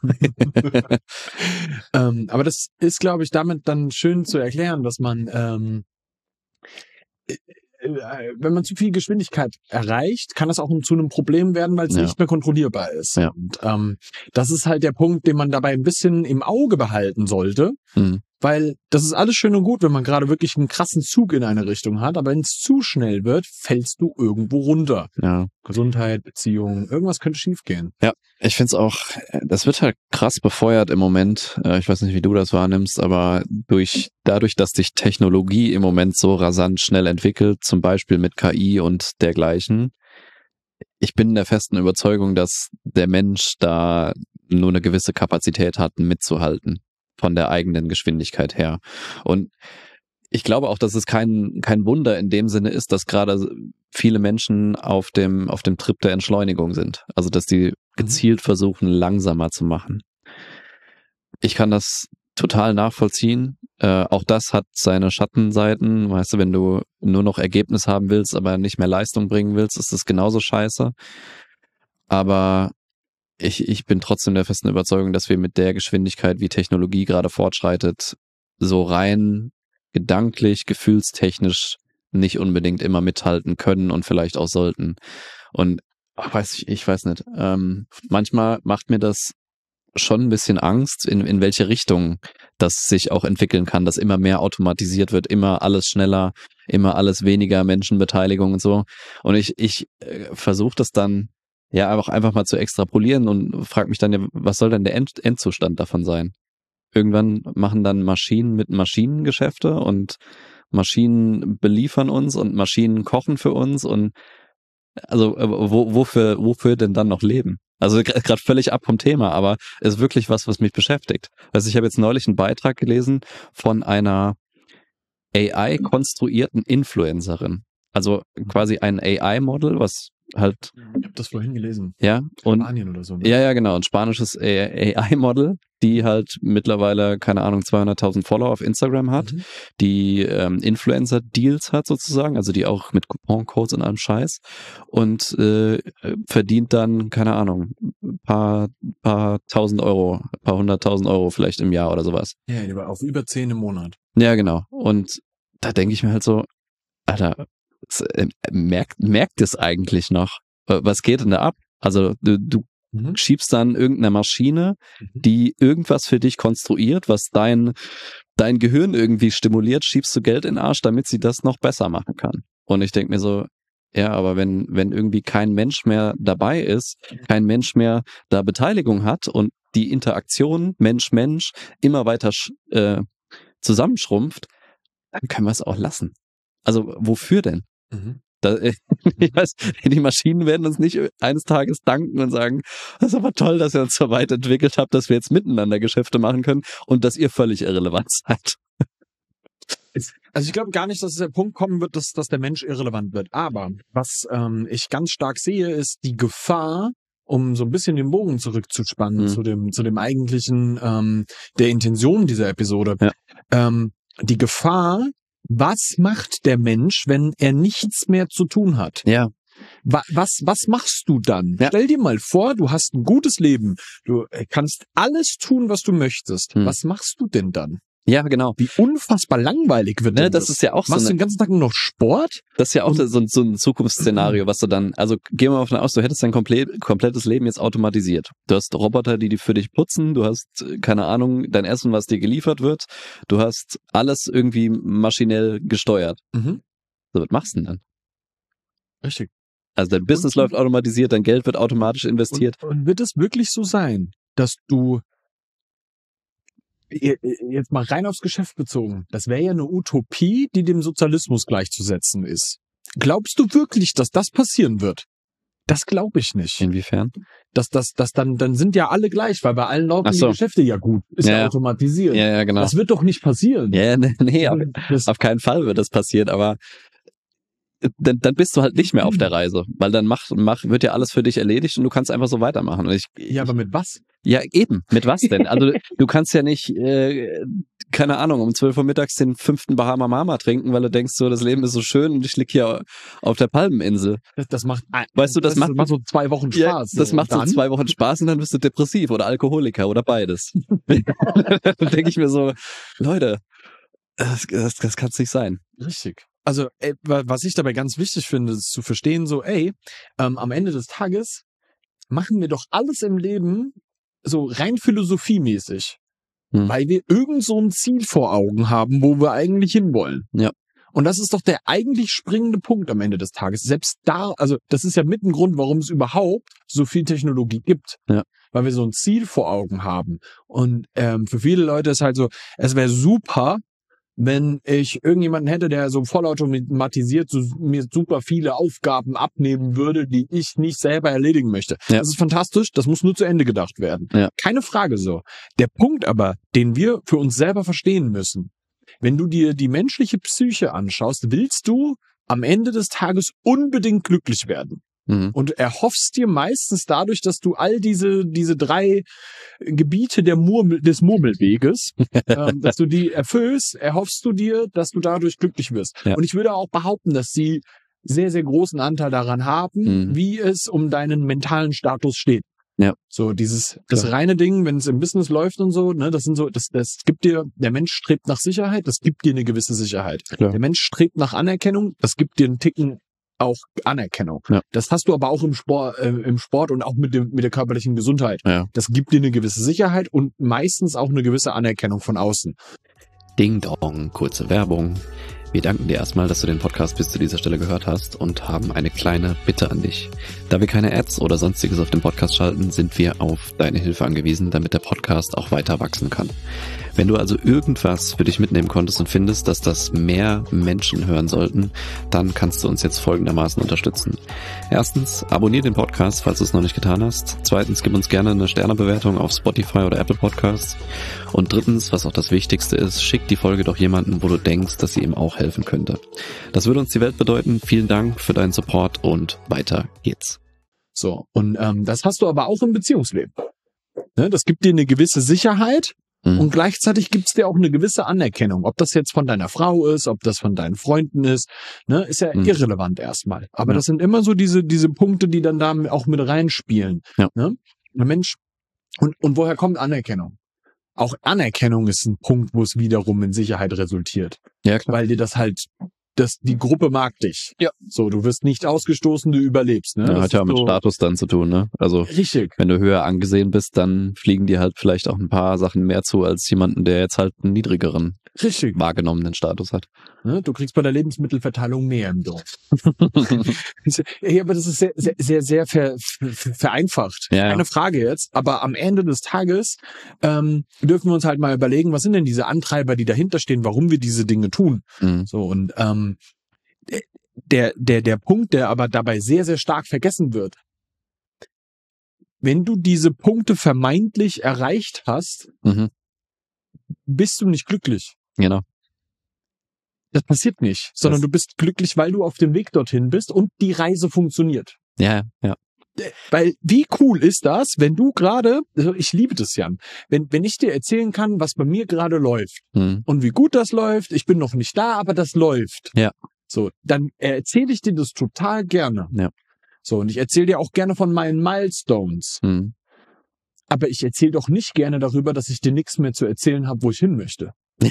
ähm, aber das ist, glaube ich, damit dann schön zu erklären, dass man, ähm, äh, äh, wenn man zu viel Geschwindigkeit erreicht, kann das auch zu einem Problem werden, weil es Ja. nicht mehr kontrollierbar ist. Ja. Und ähm, das ist halt der Punkt, den man dabei ein bisschen im Auge behalten sollte, Hm. weil das ist alles schön und gut, wenn man gerade wirklich einen krassen Zug in eine Richtung hat, aber wenn es zu schnell wird, fällst du irgendwo runter. Ja. Gesundheit, Beziehung, irgendwas könnte schiefgehen. Ich find's auch, das wird halt krass befeuert im Moment. Äh, Ich weiß nicht, wie du das wahrnimmst, aber durch, dadurch, dass sich Technologie im Moment so rasant schnell entwickelt, zum Beispiel mit K I und dergleichen, ich bin der festen Überzeugung, dass der Mensch da nur eine gewisse Kapazität hat, mitzuhalten von der eigenen Geschwindigkeit her. Und ich glaube auch, dass es kein, kein Wunder in dem Sinne ist, dass gerade viele Menschen auf dem, auf dem Trip der Entschleunigung sind. Also, dass die gezielt versuchen, langsamer zu machen. Ich kann das total nachvollziehen. Äh, auch das hat seine Schattenseiten. Weißt du, wenn du nur noch Ergebnis haben willst, aber nicht mehr Leistung bringen willst, ist das genauso scheiße. Aber ich, ich bin trotzdem der festen Überzeugung, dass wir mit der Geschwindigkeit, wie Technologie gerade fortschreitet, so rein gedanklich, gefühlstechnisch nicht unbedingt immer mithalten können und vielleicht auch sollten. Und ach, weiß ich, ich weiß nicht. Ähm, manchmal macht mir das schon ein bisschen Angst, in, in welche Richtung das sich auch entwickeln kann, dass immer mehr automatisiert wird, immer alles schneller, immer alles weniger Menschenbeteiligung und so. Und ich, ich äh, versuche das dann ja einfach, einfach mal zu extrapolieren und frage mich dann ja, was soll denn der End, Endzustand davon sein? Irgendwann machen dann Maschinen mit Maschinen Geschäfte und Maschinen beliefern uns und Maschinen kochen für uns und also äh, wo, wofür, wofür denn dann noch leben? Also gerade völlig ab vom Thema, aber ist wirklich was, was mich beschäftigt. Also ich habe jetzt neulich einen Beitrag gelesen von einer A I-konstruierten Influencerin. Also quasi ein A I-Model, was halt, Ich habe das vorhin gelesen. ja, und Spanien oder so. Ne? ja, ja, genau, ein spanisches A I-Model, die halt mittlerweile, keine Ahnung, zweihunderttausend Follower auf Instagram hat, mhm. die ähm, Influencer-Deals hat sozusagen, also die auch mit Coupon-Codes und allem Scheiß und äh, verdient dann, keine Ahnung, ein paar, paar tausend Euro, ein paar hunderttausend Euro vielleicht im Jahr oder sowas. Ja, auf über zehn im Monat. Ja, genau. Und da denke ich mir halt so, Alter, merkt, merkt es eigentlich noch? Was geht denn da ab? Also du, du mhm. schiebst dann irgendeine Maschine, mhm. die irgendwas für dich konstruiert, was dein, dein Gehirn irgendwie stimuliert, schiebst du Geld in den Arsch, damit sie das noch besser machen kann. Und ich denke mir so, ja, aber wenn, wenn irgendwie kein Mensch mehr dabei ist, kein Mensch mehr da Beteiligung hat und die Interaktion Mensch-Mensch immer weiter äh, zusammenschrumpft, dann können wir es auch lassen. Also wofür denn? Mhm. Da, ich weiß, die Maschinen werden uns nicht eines Tages danken und sagen, das ist aber toll, dass ihr uns so weit entwickelt habt, dass wir jetzt miteinander Geschäfte machen können und dass ihr völlig irrelevant seid. Also ich glaube gar nicht, dass der Punkt kommen wird, dass, dass der Mensch irrelevant wird. Aber was ähm, ich ganz stark sehe, ist die Gefahr, um so ein bisschen den Bogen zurückzuspannen mhm. zu dem zu dem eigentlichen ähm, der Intention dieser Episode. Ja. Ähm, die Gefahr, was macht der Mensch, wenn er nichts mehr zu tun hat? Ja. Was, was machst du dann? Ja. Stell dir mal vor, du hast ein gutes Leben. Du kannst alles tun, was du möchtest. Hm. Was machst du denn dann? Ja, genau. Wie unfassbar langweilig wird ne, das. Das ist ja auch Machst so. Machst du den ganzen Tag nur noch Sport? Das ist ja auch so, so ein Zukunftsszenario, was du dann, also gehen wir mal davon aus, du hättest dein komplett, komplettes Leben jetzt automatisiert. Du hast Roboter, die die für dich putzen, du hast, keine Ahnung, dein Essen, was dir geliefert wird, du hast alles irgendwie maschinell gesteuert. Mhm. So, was machst du denn dann? Richtig. Also dein Business und, läuft automatisiert, dein Geld wird automatisch investiert. Und, und wird es wirklich so sein, dass du jetzt mal rein aufs Geschäft bezogen, das wäre ja eine Utopie, die dem Sozialismus gleichzusetzen ist. Glaubst du wirklich, dass das passieren wird? Das glaube ich nicht. Inwiefern? Dass das, das dann, dann sind ja alle gleich, weil bei allen laufen so. die Geschäfte ja gut, ist ja, ja automatisiert. Ja, ja, genau. Das wird doch nicht passieren. Ja, nee, nee auf, auf keinen Fall wird das passieren, aber Dann, dann bist du halt nicht mehr auf der Reise, weil dann mach, mach, wird ja alles für dich erledigt und du kannst einfach so weitermachen. Und ich, ja, aber mit was? Ja, eben. Mit was denn? Also du kannst ja nicht, äh, keine Ahnung, um zwölf Uhr mittags den fünften Bahama Mama trinken, weil du denkst so, das Leben ist so schön und ich lieg hier auf der Palmeninsel. Das, das macht, weißt du, das, das macht, macht so zwei Wochen Spaß. Ja, das so. macht so zwei Wochen Spaß und dann bist du depressiv oder Alkoholiker oder beides. Dann denke ich mir so, Leute, das, das, das kann es nicht sein. Richtig. Also, ey, was ich dabei ganz wichtig finde, ist zu verstehen, so, ey, ähm, am Ende des Tages machen wir doch alles im Leben so rein philosophiemäßig, hm. weil wir irgend so ein Ziel vor Augen haben, wo wir eigentlich hinwollen. Ja. Und das ist doch der eigentlich springende Punkt am Ende des Tages. Selbst da, also das ist ja mit ein Grund, warum es überhaupt so viel Technologie gibt. Ja. Weil wir so ein Ziel vor Augen haben. Und ähm, für viele Leute ist halt so, es wäre super, wenn ich irgendjemanden hätte, der so vollautomatisiert so mir super viele Aufgaben abnehmen würde, die ich nicht selber erledigen möchte. Ja. Das ist fantastisch, das muss nur zu Ende gedacht werden. Ja. Keine Frage so. Der Punkt aber, den wir für uns selber verstehen müssen, wenn du dir die menschliche Psyche anschaust, willst du am Ende des Tages unbedingt glücklich werden. Mhm. Und erhoffst dir meistens dadurch, dass du all diese diese drei Gebiete der Murmel, des Murmelweges, ähm, dass du die erfüllst, erhoffst du dir, dass du dadurch glücklich wirst. Ja. Und ich würde auch behaupten, dass sie sehr, sehr großen Anteil daran haben, mhm. wie es um deinen mentalen Status steht. Ja. So dieses das reine Ding, wenn es im Business läuft und so, ne, das sind so, das, das gibt dir, der Mensch strebt nach Sicherheit, das gibt dir eine gewisse Sicherheit. Klar. Der Mensch strebt nach Anerkennung, das gibt dir einen Ticken auch Anerkennung. Ja. Das hast du aber auch im Sport, äh, im Sport und auch mit dem mit der körperlichen Gesundheit. Ja. Das gibt dir eine gewisse Sicherheit und meistens auch eine gewisse Anerkennung von außen. Ding Dong, kurze Werbung. Wir danken dir erstmal, dass du den Podcast bis zu dieser Stelle gehört hast und haben eine kleine Bitte an dich. Da wir keine Ads oder sonstiges auf dem Podcast schalten, sind wir auf deine Hilfe angewiesen, damit der Podcast auch weiter wachsen kann. Wenn du also irgendwas für dich mitnehmen konntest und findest, dass das mehr Menschen hören sollten, dann kannst du uns jetzt folgendermaßen unterstützen. Erstens, abonniere den Podcast, falls du es noch nicht getan hast. Zweitens, gib uns gerne eine Sternebewertung auf Spotify oder Apple Podcasts. Und drittens, was auch das Wichtigste ist, schick die Folge doch jemanden, wo du denkst, dass sie ihm auch helfen könnte. Das würde uns die Welt bedeuten. Vielen Dank für deinen Support und weiter geht's. So, und ähm, das hast du aber auch im Beziehungsleben. Ne, das gibt dir eine gewisse Sicherheit. Mhm. Und gleichzeitig gibt's dir auch eine gewisse Anerkennung. Ob das jetzt von deiner Frau ist, ob das von deinen Freunden ist, ne, ist ja Mhm. irrelevant erstmal. Aber Ja. das sind immer so diese diese Punkte, die dann da auch mit reinspielen. Ja. Ne? Ein Mensch. Und, und woher kommt Anerkennung? Auch Anerkennung ist ein Punkt, wo es wiederum in Sicherheit resultiert. Ja, klar. Weil dir das halt, das, die Gruppe mag dich. Ja. So, du wirst nicht ausgestoßen, du überlebst. Ne? Ja, Das hat ja auch ist mit so Status dann zu tun, ne? Also richtig. wenn du höher angesehen bist, dann fliegen dir halt vielleicht auch ein paar Sachen mehr zu als jemanden, der jetzt halt einen niedrigeren Richtig. wahrgenommenen Status hat. Ne? Du kriegst bei der Lebensmittelverteilung mehr im Dorf. Ja, aber das ist sehr, sehr, sehr, sehr ver, ver, vereinfacht. Ja, ja. Keine Frage jetzt. Aber am Ende des Tages ähm, dürfen wir uns halt mal überlegen, was sind denn diese Antreiber, die dahinter stehen, warum wir diese Dinge tun. Mhm. So, und ähm, der, der, der Punkt, der aber dabei sehr, sehr stark vergessen wird, wenn du diese Punkte vermeintlich erreicht hast, Mhm. bist du nicht glücklich. Genau. Das passiert nicht, sondern Das- du bist glücklich, weil du auf dem Weg dorthin bist und die Reise funktioniert. Ja, ja. Weil wie cool ist das, wenn du gerade, also ich liebe das, Jan, wenn, wenn ich dir erzählen kann, was bei mir gerade läuft Mhm. und wie gut das läuft, ich bin noch nicht da, aber das läuft. Ja. So, dann erzähle ich dir das total gerne. Ja. So, und ich erzähle dir auch gerne von meinen Milestones. Mhm. Aber ich erzähle doch nicht gerne darüber, dass ich dir nichts mehr zu erzählen habe, wo ich hin möchte.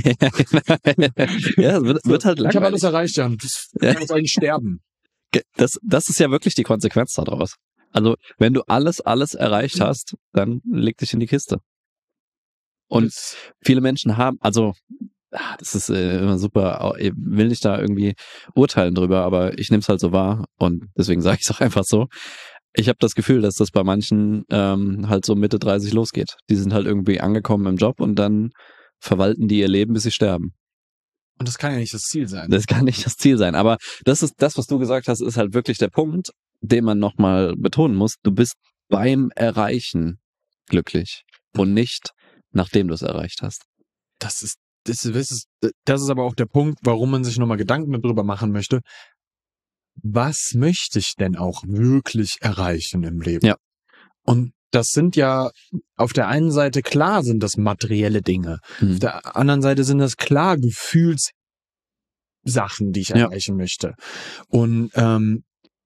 Ja, es wird, wird halt Ich habe alles langweilig. erreicht, Jan. Das Ja. kann jetzt eigentlich sterben. Das, das ist ja wirklich die Konsequenz daraus. Also, wenn du alles, alles erreicht hast, dann leg dich in die Kiste. Und Das- viele Menschen haben, also, ah, das ist äh, immer super, au- ich will nicht da irgendwie urteilen drüber, aber ich nehme es halt so wahr und deswegen sage ich es auch einfach so. Ich habe das Gefühl, dass das bei manchen ähm, halt so Mitte dreißig losgeht. Die sind halt irgendwie angekommen im Job und dann verwalten die ihr Leben, bis sie sterben. Und das kann ja nicht das Ziel sein. Das kann nicht das Ziel sein. Aber das ist das, was du gesagt hast, ist halt wirklich der Punkt, den man nochmal betonen muss. Du bist beim Erreichen glücklich und nicht nachdem du es erreicht hast. Das ist, das ist, das ist, das ist aber auch der Punkt, warum man sich nochmal Gedanken darüber machen möchte. Was möchte ich denn auch wirklich erreichen im Leben? Ja. Und das sind ja auf der einen Seite klar sind das materielle Dinge. Hm. Auf der anderen Seite sind das klar Gefühlssachen, die ich Ja. erreichen möchte. Und ähm,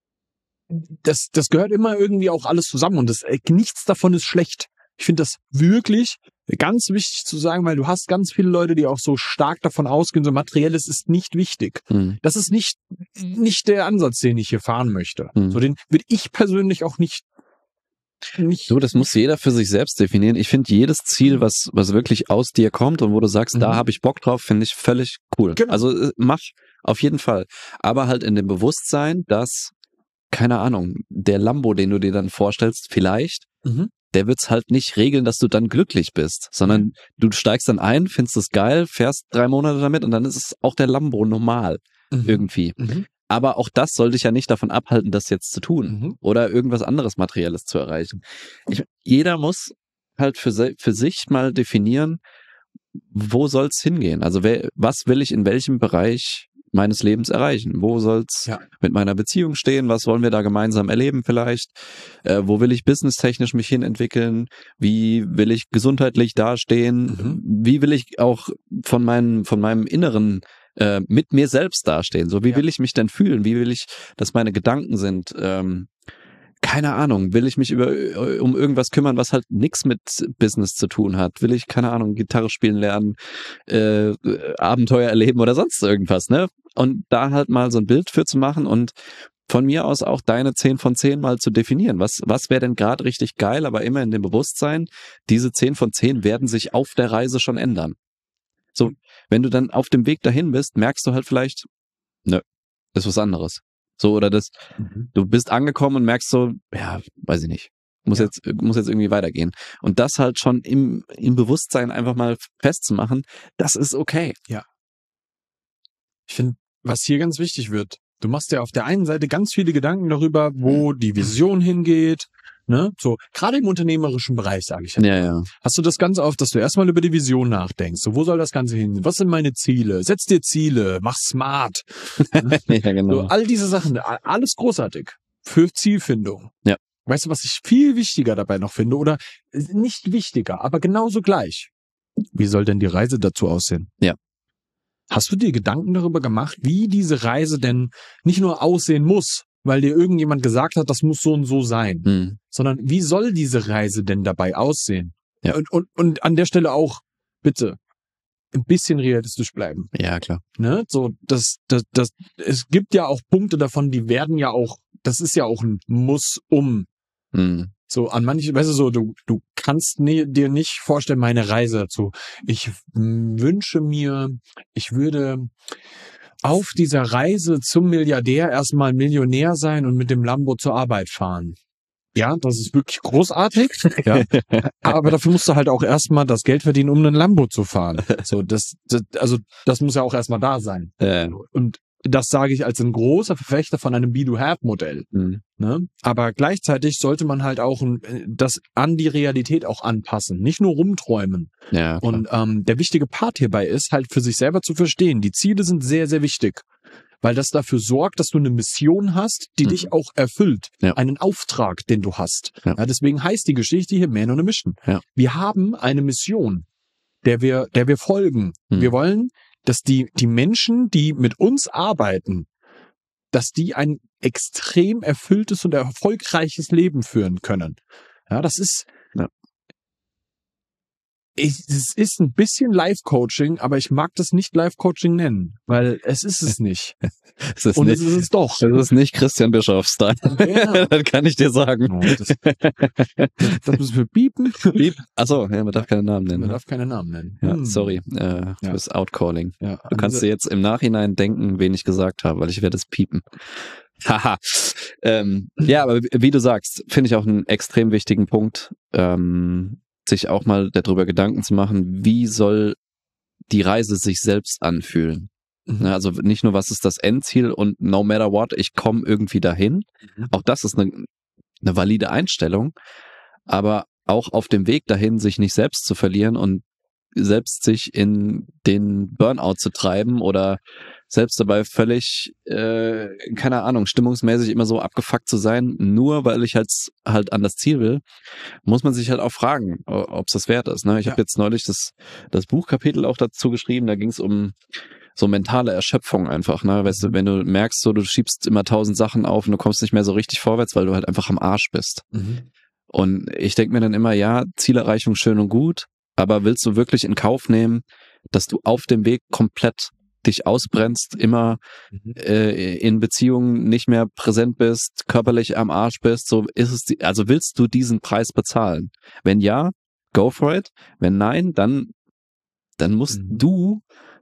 das, das gehört immer irgendwie auch alles zusammen und das, äh, nichts davon ist schlecht. Ich finde das wirklich ganz wichtig zu sagen, weil du hast ganz viele Leute, die auch so stark davon ausgehen, so Materielles ist nicht wichtig. Hm. Das ist nicht, nicht der Ansatz, den ich hier fahren möchte. Mhm. So, den würde ich persönlich auch nicht, nicht. So, das muss jeder für sich selbst definieren. Ich finde jedes Ziel, was was wirklich aus dir kommt und wo du sagst, da Mhm. habe ich Bock drauf, finde ich völlig cool. Genau. Also äh, mach auf jeden Fall. Aber halt in dem Bewusstsein, dass, keine Ahnung, der Lambo, den du dir dann vorstellst, vielleicht, Mhm. der wird's halt nicht regeln, dass du dann glücklich bist, sondern Mhm. du steigst dann ein, findest es geil, fährst drei Monate damit und dann ist es auch der Lambo normal Mhm. irgendwie. Mhm. Aber auch das soll dich ja nicht davon abhalten, das jetzt zu tun Mhm. oder irgendwas anderes Materielles zu erreichen. Ich, jeder muss halt für, se- für sich mal definieren, wo soll's hingehen? Also wer, was will ich in welchem Bereich meines Lebens erreichen? Wo soll's Ja. mit meiner Beziehung stehen? Was wollen wir da gemeinsam erleben vielleicht? Äh, wo will ich businesstechnisch mich hin entwickeln? Wie will ich gesundheitlich dastehen? Mhm. Wie will ich auch von meinem, von meinem Inneren äh, mit mir selbst dastehen? So, wie Ja. will ich mich denn fühlen? Wie will ich, dass meine Gedanken sind? Ähm, keine Ahnung, will ich mich über um irgendwas kümmern, was halt nichts mit Business zu tun hat? Will ich, keine Ahnung, Gitarre spielen lernen, äh, Abenteuer erleben oder sonst irgendwas, ne? Und da halt mal so ein Bild für zu machen und von mir aus auch deine zehn von zehn mal zu definieren. Was, was wäre denn gerade richtig geil, aber immer in dem Bewusstsein, diese zehn von zehn werden sich auf der Reise schon ändern. So, wenn du dann auf dem Weg dahin bist, merkst du halt vielleicht, nö, ist was anderes. So, oder das, Mhm. du bist angekommen und merkst so, ja, weiß ich nicht, muss Ja. jetzt, muss jetzt irgendwie weitergehen. Und das halt schon im, im Bewusstsein einfach mal festzumachen, das ist okay. Ich finde, was hier ganz wichtig wird, du machst ja auf der einen Seite ganz viele Gedanken darüber, wo die Vision hingeht, ne? So, gerade im unternehmerischen Bereich, sage ich ja. Ja, ja. Hast du das ganz oft, dass du erstmal über die Vision nachdenkst. So, wo soll das Ganze hin? Was sind meine Ziele? Setz dir Ziele, mach smart. ja, genau. So, all diese Sachen, a- alles großartig. Für Zielfindung. Ja. weißt du, was ich viel wichtiger dabei noch finde? Oder nicht wichtiger, aber genauso gleich. Wie soll denn die Reise dazu aussehen? Ja. Hast du dir Gedanken darüber gemacht, wie diese Reise denn nicht nur aussehen muss, weil dir irgendjemand gesagt hat, das muss so und so sein, Hm. sondern wie soll diese Reise denn dabei aussehen? Ja. Und, und, und an der Stelle auch, bitte, ein bisschen realistisch bleiben. Ja, klar. Ne? So, das, das, das, es gibt ja auch Punkte davon, die werden ja auch, das ist ja auch ein Muss um. Hm. So, an manchen, weißt du, so, du, du kannst ne, dir nicht vorstellen, meine Reise dazu. Ich m, wünsche mir, ich würde auf dieser Reise zum Milliardär erstmal Millionär sein und mit dem Lambo zur Arbeit fahren. Ja, das ist wirklich großartig. Ja, aber dafür musst du halt auch erstmal das Geld verdienen, um einen Lambo zu fahren. So, das, das also das muss ja auch erstmal da sein. Äh. Und das sage ich als ein großer Verfechter von einem Be-Do-Have-Modell. Hm. Ne? Aber gleichzeitig sollte man halt auch das an die Realität auch anpassen, nicht nur rumträumen. Ja, klar. Und ähm, der wichtige Part hierbei ist halt für sich selber zu verstehen, die Ziele sind sehr, sehr wichtig, weil das dafür sorgt, dass du eine Mission hast, die Mhm. dich auch erfüllt, Ja. einen Auftrag, den du hast. Ja. Ja, deswegen heißt die Geschichte hier Man on a Mission. Ja. Wir haben eine Mission, der wir, der wir folgen. Mhm. Wir wollen, dass die, die Menschen, die mit uns arbeiten, dass die ein extrem erfülltes und erfolgreiches Leben führen können. Ja, das ist, Ja. ich, es ist ein bisschen Life-Coaching, aber ich mag das nicht Life-Coaching nennen, weil es ist es nicht. Es ist Und nicht, es ist es doch. das ist nicht Christian Bischoff-Style. Ja. Das kann ich dir sagen. Oh, das, das müssen wir piepen. Achso, ja, man darf keinen Namen nennen. Man darf keine Namen nennen. Ja, Hm. sorry, äh, fürs Outcalling. Ja, Du kannst dir jetzt im Nachhinein denken, wen ich gesagt habe, weil ich werde es piepen. Haha. ähm, ja, aber wie wie du sagst, finde ich auch einen extrem wichtigen Punkt, ähm, sich auch mal darüber Gedanken zu machen, wie soll die Reise sich selbst anfühlen. Mhm. Ne, also nicht nur, was ist das Endziel und no matter what, ich komme irgendwie dahin. Mhm. Auch das ist eine, eine valide Einstellung, aber auch auf dem Weg dahin, sich nicht selbst zu verlieren und selbst sich in den Burnout zu treiben oder selbst dabei völlig, äh, keine Ahnung, stimmungsmäßig immer so abgefuckt zu sein, nur weil ich halt, halt an das Ziel will, muss man sich halt auch fragen, ob es das wert ist. Ne? Ich Ja. habe jetzt neulich das, das Buchkapitel auch dazu geschrieben, da ging es um so mentale Erschöpfung einfach. Ne? Weißt du, wenn du merkst, so du schiebst immer tausend Sachen auf und du kommst nicht mehr so richtig vorwärts, weil du halt einfach am Arsch bist. Mhm. Und ich denke mir dann immer, ja, Zielerreichung schön und gut, aber willst du wirklich in Kauf nehmen, dass du auf dem Weg komplett dich ausbrennst, immer Mhm. äh, in Beziehungen nicht mehr präsent bist, körperlich am Arsch bist, so ist es, die, also willst du diesen Preis bezahlen? Wenn ja, go for it. Wenn nein, dann, dann musst Mhm. du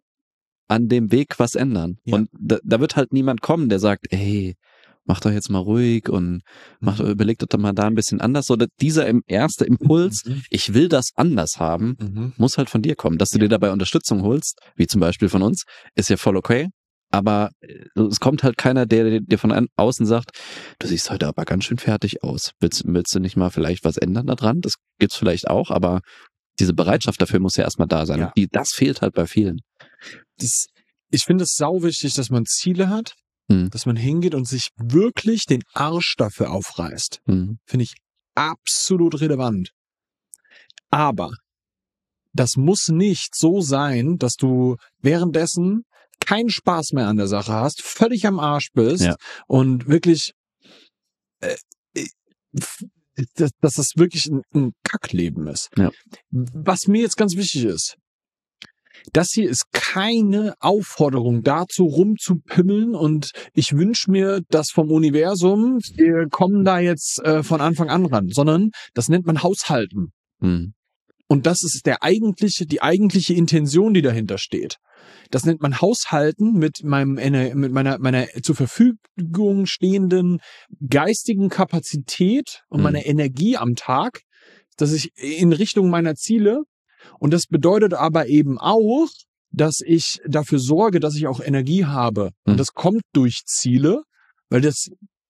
an dem Weg was ändern. Ja. Und da, da wird halt niemand kommen, der sagt, ey, mach doch jetzt mal ruhig und mach, Mhm. überleg doch mal da ein bisschen anders. Oder dieser im- erste Impuls, Mhm. ich will das anders haben, Mhm. muss halt von dir kommen. Dass du Ja. dir dabei Unterstützung holst, wie zum Beispiel von uns, ist ja voll okay. Aber äh, es kommt halt keiner, der dir von an- außen sagt, du siehst heute aber ganz schön fertig aus. Willst, willst du nicht mal vielleicht was ändern daran? Das gibt's vielleicht auch, aber diese Bereitschaft dafür muss ja erstmal da sein. Ja. Und die, das fehlt halt bei vielen. Das, ich finde es sau wichtig, dass man Ziele hat, Hm. dass man hingeht und sich wirklich den Arsch dafür aufreißt. Hm. Finde ich absolut relevant. Aber das muss nicht so sein, dass du währenddessen keinen Spaß mehr an der Sache hast, völlig am Arsch bist Ja. und wirklich, äh, äh, dass, dass das wirklich ein, ein Kackleben ist. Ja. Was mir jetzt ganz wichtig ist, das hier ist keine Aufforderung dazu, rumzupimmeln und ich wünsche mir das vom Universum, wir kommen da jetzt äh, von Anfang an ran, sondern das nennt man Haushalten. Hm. Und das ist der eigentliche, die eigentliche Intention, die dahinter steht. Das nennt man Haushalten mit meinem, Ener- mit meiner, meiner zur Verfügung stehenden geistigen Kapazität und Mhm. meiner Energie am Tag, dass ich in Richtung meiner Ziele, und das bedeutet aber eben auch, dass ich dafür sorge, dass ich auch Energie habe. Mhm. Und das kommt durch Ziele, weil das,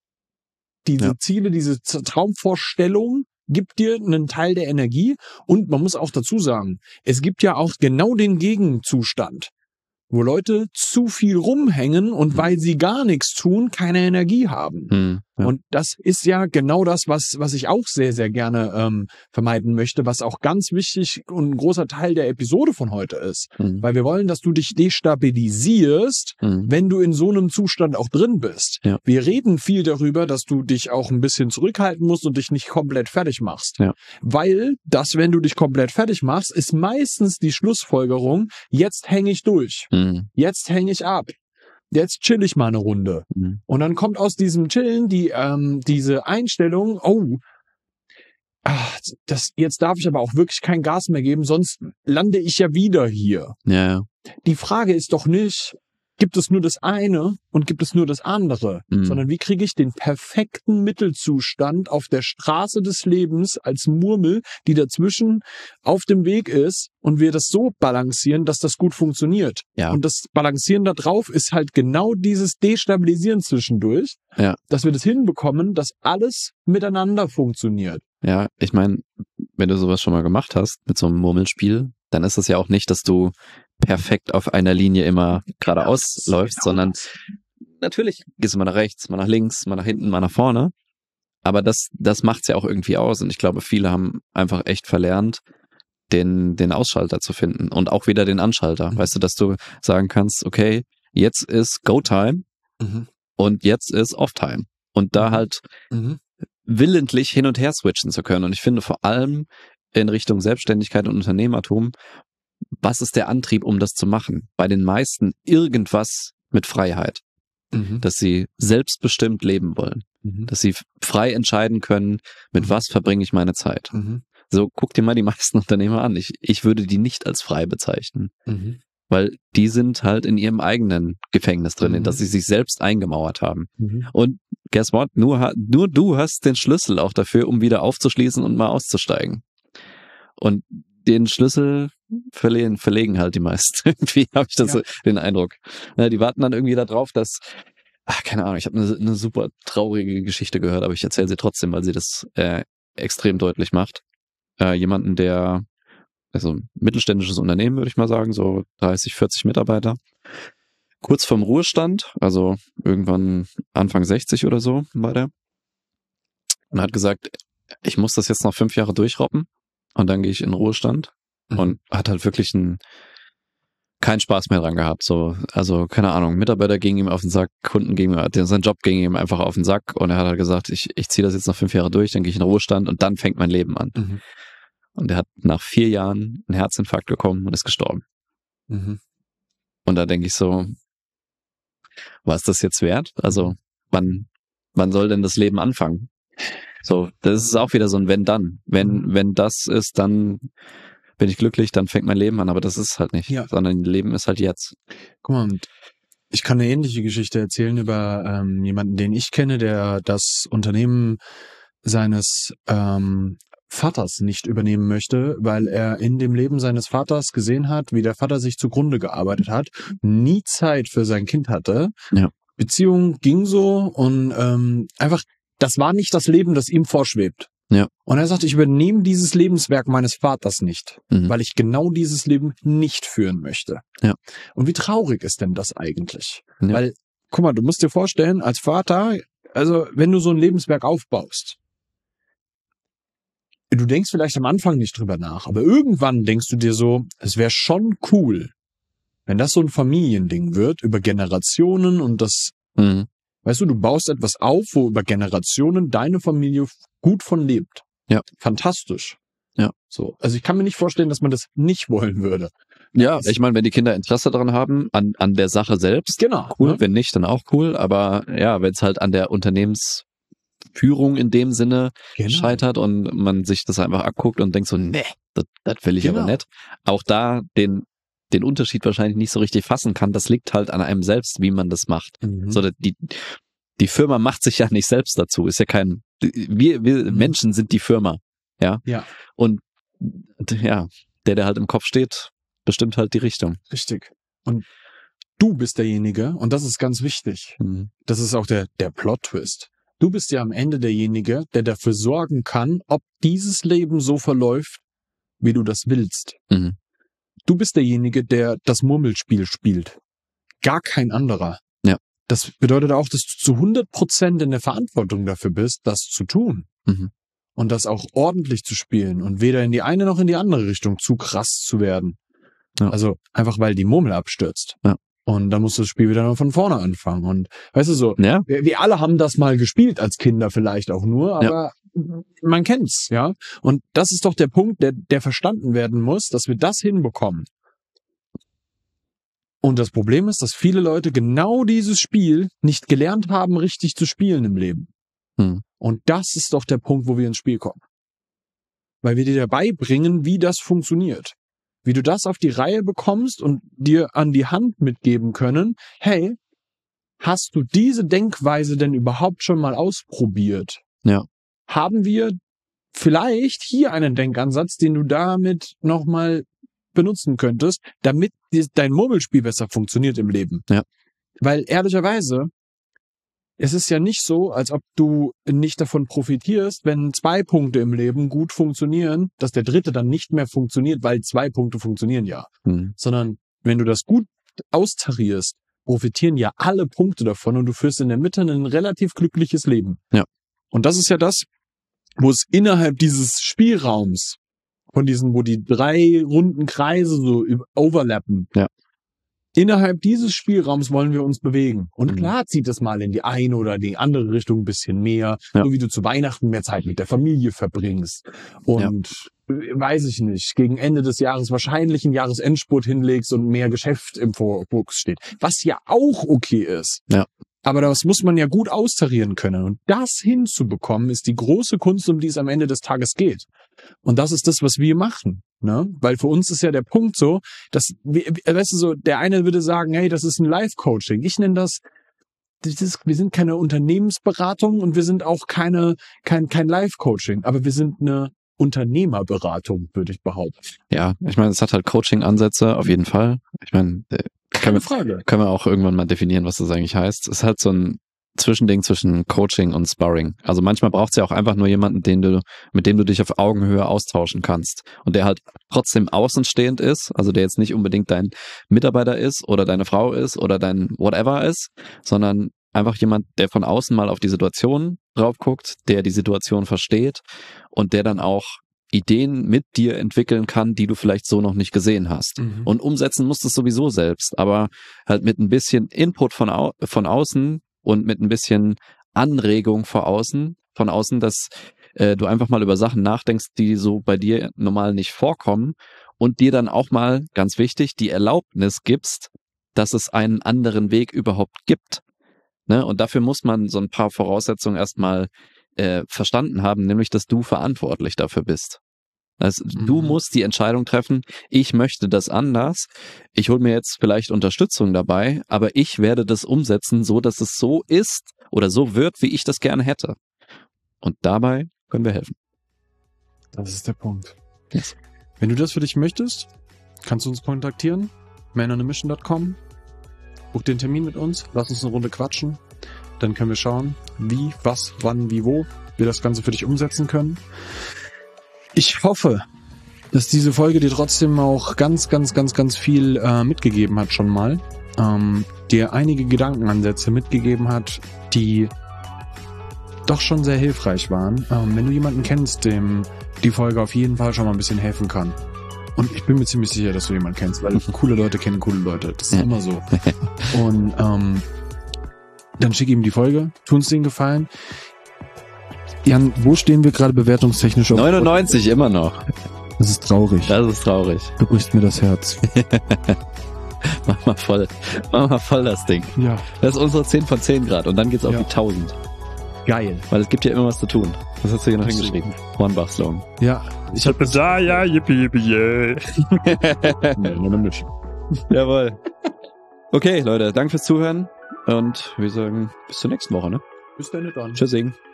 diese Ja. Ziele, diese Z- Traumvorstellung gibt dir einen Teil der Energie. Und man muss auch dazu sagen, es gibt ja auch genau den Gegenzustand, wo Leute zu viel rumhängen und Mhm. weil sie gar nichts tun, keine Energie haben. Hm. Ja. Und das ist ja genau das, was was ich auch sehr, sehr gerne ähm, vermeiden möchte, was auch ganz wichtig und ein großer Teil der Episode von heute ist. Mhm. Weil wir wollen, dass du dich destabilisierst, Mhm. wenn du in so einem Zustand auch drin bist. Ja. Wir reden viel darüber, dass du dich auch ein bisschen zurückhalten musst und dich nicht komplett fertig machst. Ja. Weil das, wenn du dich komplett fertig machst, ist meistens die Schlussfolgerung, jetzt hänge ich durch, Mhm. jetzt hänge ich ab. Jetzt chill ich mal eine Runde. Mhm. Und dann kommt aus diesem Chillen die ähm, diese Einstellung, oh, ach, das, jetzt darf ich aber auch wirklich kein Gas mehr geben, sonst lande ich ja wieder hier. Ja, ja. Die Frage ist doch nicht, gibt es nur das eine und gibt es nur das andere, Mhm. sondern wie kriege ich den perfekten Mittelzustand auf der Straße des Lebens als Murmel, die dazwischen auf dem Weg ist und wir das so balancieren, dass das gut funktioniert. Ja. Und das Balancieren da drauf ist halt genau dieses Destabilisieren zwischendurch, Ja. dass wir das hinbekommen, dass alles miteinander funktioniert. Ja, ich meine, wenn du sowas schon mal gemacht hast mit so einem Murmelspiel, dann ist es ja auch nicht, dass du perfekt auf einer Linie immer geradeaus Genau, läufst, genau sondern das. natürlich gehst du mal nach rechts, mal nach links, mal nach hinten, mal nach vorne. Aber das, das macht's ja auch irgendwie aus. Und ich glaube, viele haben einfach echt verlernt, den, den Ausschalter zu finden und auch wieder den Anschalter. Mhm. Weißt du, dass du sagen kannst, okay, jetzt ist Go-Time Mhm. und jetzt ist Off-Time. Und da Mhm. halt Mhm. willentlich hin und her switchen zu können. Und ich finde vor allem in Richtung Selbstständigkeit und Unternehmertum, was ist der Antrieb, um das zu machen? Bei den meisten irgendwas mit Freiheit, Mhm. dass sie selbstbestimmt leben wollen, Mhm. dass sie frei entscheiden können, mit Mhm. was verbringe ich meine Zeit. Mhm. So, guck dir mal die meisten Unternehmer an. Ich, ich würde die nicht als frei bezeichnen, Mhm. weil die sind halt in ihrem eigenen Gefängnis drin, in Mhm. das sie sich selbst eingemauert haben. Mhm. Und guess what? Nur, ha- nur du hast den Schlüssel auch dafür, um wieder aufzuschließen und mal auszusteigen. Und den Schlüssel verlegen, verlegen halt die meisten. Irgendwie habe ich das Ja. so, den Eindruck. Ja, die warten dann irgendwie darauf, dass, ach, keine Ahnung, ich habe eine, eine super traurige Geschichte gehört, aber ich erzähle sie trotzdem, weil sie das äh, extrem deutlich macht. Äh, jemanden, der, also ein mittelständisches Unternehmen, würde ich mal sagen, so dreißig, vierzig Mitarbeiter, kurz vorm Ruhestand, also irgendwann Anfang sechzig oder so war der, und hat gesagt, ich muss das jetzt noch fünf Jahre durchrobben und dann gehe ich in den Ruhestand. Mhm. Und hat halt wirklich einen, keinen Spaß mehr dran gehabt. So, also, keine Ahnung, Mitarbeiter gingen ihm auf den Sack, Kunden gingen ihm, sein Job ging ihm einfach auf den Sack und er hat halt gesagt, ich, ich ziehe das jetzt noch fünf Jahre durch, dann gehe ich in den Ruhestand und dann fängt mein Leben an. Mhm. Und er hat nach vier Jahren einen Herzinfarkt bekommen und ist gestorben. Mhm. Und da denke ich so, war es das jetzt wert? Also, wann, wann soll denn das Leben anfangen? So, das ist auch wieder so ein Wenn-Dann. Wenn, wenn das ist, dann bin ich glücklich, dann fängt mein Leben an, aber das ist halt nicht, Ja. sondern Leben ist halt jetzt. Guck mal, und ich kann eine ähnliche Geschichte erzählen über ähm, jemanden, den ich kenne, der das Unternehmen seines ähm, Vaters nicht übernehmen möchte, weil er in dem Leben seines Vaters gesehen hat, wie der Vater sich zugrunde gearbeitet hat, nie Zeit für sein Kind hatte. Ja. Beziehung ging so und ähm, einfach, das war nicht das Leben, das ihm vorschwebt. Ja. Und er sagt, ich übernehme dieses Lebenswerk meines Vaters nicht, Mhm. weil ich genau dieses Leben nicht führen möchte. Ja. Und wie traurig ist denn das eigentlich? Ja. Weil, guck mal, du musst dir vorstellen, als Vater, also wenn du so ein Lebenswerk aufbaust, du denkst vielleicht am Anfang nicht drüber nach, aber irgendwann denkst du dir so, es wäre schon cool, wenn das so ein Familiending wird, über Generationen und das, Mhm. weißt du, du baust etwas auf, wo über Generationen deine Familie gut von lebt. Ja. Fantastisch. Ja. So. Also ich kann mir nicht vorstellen, dass man das nicht wollen würde. Ja, ich meine, wenn die Kinder Interesse daran haben, an, an der Sache selbst, Genau. cool, Ne? wenn nicht, dann auch cool, aber ja, wenn es halt an der Unternehmensführung in dem Sinne Genau. scheitert und man sich das einfach abguckt und denkt so, nee, das, das will ich Genau. aber nicht. Auch da den, den Unterschied wahrscheinlich nicht so richtig fassen kann, das liegt halt an einem selbst, wie man das macht. Mhm. So, die, die Firma macht sich ja nicht selbst dazu, ist ja kein, wir, wir Mhm. Menschen sind die Firma, ja. Ja. Und ja, der, der halt im Kopf steht, bestimmt halt die Richtung. Richtig. Und du bist derjenige, und das ist ganz wichtig, Mhm. das ist auch der, der Plot-Twist. Du bist ja am Ende derjenige, der dafür sorgen kann, ob dieses Leben so verläuft, wie du das willst. Mhm. Du bist derjenige, der das Murmelspiel spielt. Gar kein anderer. Ja. das bedeutet auch, dass du zu hundert Prozent in der Verantwortung dafür bist, das zu tun. Mhm. Und das auch ordentlich zu spielen und weder in die eine noch in die andere Richtung zu krass zu werden. Ja. Also einfach, weil die Murmel abstürzt. Ja. Und dann muss das Spiel wieder noch von vorne anfangen. Und weißt du so, Ja. wir, wir alle haben das mal gespielt als Kinder vielleicht auch nur, aber ja. man kennt's, ja. Und das ist doch der Punkt, der, der verstanden werden muss, dass wir das hinbekommen. Und das Problem ist, dass viele Leute genau dieses Spiel nicht gelernt haben, richtig zu spielen im Leben. Hm. Und das ist doch der Punkt, wo wir ins Spiel kommen. Weil wir dir dabei bringen, wie das funktioniert. Wie du das auf die Reihe bekommst und dir an die Hand mitgeben können, hey, hast du diese Denkweise denn überhaupt schon mal ausprobiert? Ja. Haben wir vielleicht hier einen Denkansatz, den du damit nochmal benutzen könntest, damit dein Murmelspiel besser funktioniert im Leben? Ja. Weil ehrlicherweise, es ist ja nicht so, als ob du nicht davon profitierst, wenn zwei Punkte im Leben gut funktionieren, dass der dritte dann nicht mehr funktioniert, weil zwei Punkte funktionieren ja. Hm. Sondern wenn du das gut austarierst, profitieren ja alle Punkte davon und du führst in der Mitte ein relativ glückliches Leben. Ja. Und das ist ja das, wo es innerhalb dieses Spielraums, von diesen, wo die drei runden Kreise so overlappen, ja. innerhalb dieses Spielraums wollen wir uns bewegen. Und Mhm. klar zieht es mal in die eine oder die andere Richtung ein bisschen mehr, Ja. so wie du zu Weihnachten mehr Zeit mit der Familie verbringst. Und ja. weiß ich nicht, gegen Ende des Jahres wahrscheinlich einen Jahresendspurt hinlegst und mehr Geschäft im Fokus steht. Was ja auch okay ist. Ja. Aber das muss man ja gut austarieren können. Und das hinzubekommen, ist die große Kunst, um die es am Ende des Tages geht. Und das ist das, was wir machen. Ne? Weil für uns ist ja der Punkt so, dass, wir, weißt du so, der eine würde sagen, hey, das ist ein Life-Coaching. Ich nenne das, das ist, wir sind keine Unternehmensberatung und wir sind auch keine, kein, kein Life-Coaching. Aber wir sind eine Unternehmerberatung, würde ich behaupten. Ja, ich meine, es hat halt Coaching-Ansätze, auf jeden Fall. Ich meine, keine Frage. Können wir auch irgendwann mal definieren, was das eigentlich heißt. Es ist halt so ein Zwischending zwischen Coaching und Sparring. Also manchmal braucht es ja auch einfach nur jemanden, den du, mit dem du dich auf Augenhöhe austauschen kannst. Und der halt trotzdem außenstehend ist, also der jetzt nicht unbedingt dein Mitarbeiter ist oder deine Frau ist oder dein whatever ist, sondern einfach jemand, der von außen mal auf die Situation drauf guckt, der die Situation versteht und der dann auch Ideen mit dir entwickeln kann, die du vielleicht so noch nicht gesehen hast. Mhm. Und umsetzen musst du es sowieso selbst, aber halt mit ein bisschen Input von, au- von außen und mit ein bisschen Anregung von außen, von außen, dass äh, du einfach mal über Sachen nachdenkst, die so bei dir normal nicht vorkommen und dir dann auch mal, ganz wichtig, die Erlaubnis gibst, dass es einen anderen Weg überhaupt gibt. Ne? Und dafür muss man so ein paar Voraussetzungen erstmal äh, verstanden haben, nämlich, dass du verantwortlich dafür bist. Also, mhm. Du musst die Entscheidung treffen, ich möchte das anders, ich hole mir jetzt vielleicht Unterstützung dabei, aber ich werde das umsetzen, so dass es so ist oder so wird, wie ich das gerne hätte. Und dabei können wir helfen. Das ist der Punkt. Yes. Wenn du das für dich möchtest, kannst du uns kontaktieren, man on a mission dot com, buch den Termin mit uns, lass uns eine Runde quatschen, dann können wir schauen, wie, was, wann, wie, wo wir das Ganze für dich umsetzen können. Ich hoffe, dass diese Folge dir trotzdem auch ganz, ganz, ganz, ganz viel äh, mitgegeben hat schon mal. Ähm, dir einige Gedankenansätze mitgegeben hat, die doch schon sehr hilfreich waren. Ähm, wenn du jemanden kennst, dem die Folge auf jeden Fall schon mal ein bisschen helfen kann. Und ich bin mir ziemlich sicher, dass du jemanden kennst, weil coole Leute kennen coole Leute. Das ist immer so. Und ähm, dann schick ihm die Folge, tu uns den Gefallen. Jan, wo stehen wir gerade bewertungstechnisch? Auf neunundneunzig immer noch. Das ist traurig. Das ist traurig. Du brichst mir das Herz. Mach mal voll. Mach mal voll das Ding. Ja. Das ist unsere zehn von zehn Grad und dann geht's auf ja. die tausend. Geil. Weil es gibt ja immer was zu tun. Das hast du hier noch das hingeschrieben. Hornbach-Slogan. Ja. Ich hab da, ja, yippie, yippie, yeah. Jawohl. Okay, Leute, danke fürs Zuhören und wir sagen bis zur nächsten Woche, ne? Bis dann, dann. Tschüssing.